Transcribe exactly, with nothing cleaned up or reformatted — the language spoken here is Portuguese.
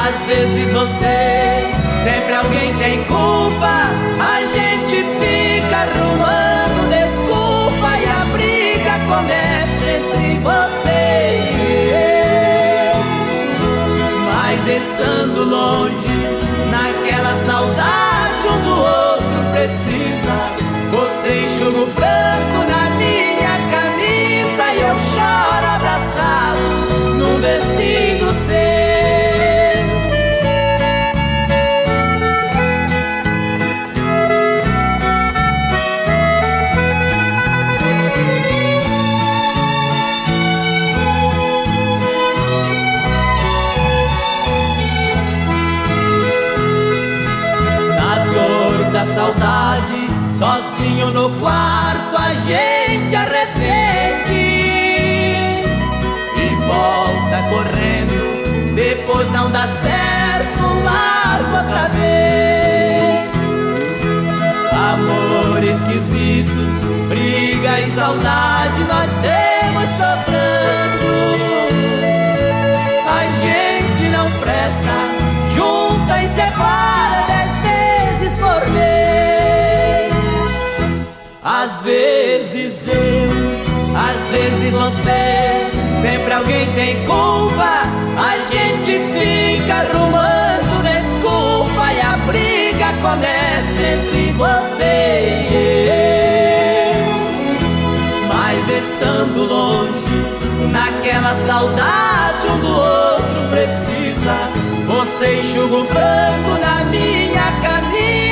Às vezes você, sempre alguém tem culpa. A gente fica arrumando desculpa e a briga começa entre você e eu. Mas estando longe, naquela saudade um do outro precisa. Você enxuga o pranto na minha camisa e eu choro abraçado num vestido seu. Da saudade, sozinho no quarto a gente arrepende e volta correndo, depois não dá certo, largo outra vez. Amor esquisito, briga e saudade nós temos sofrendo. A gente não presta, junta e separa dez vezes por vez. Às vezes eu, às vezes você, sempre alguém tem culpa. A gente fica arrumando desculpa e a briga começa entre você e eu. Mas estando longe, naquela saudade um do outro precisa. Você enxuga o pranto na minha camisa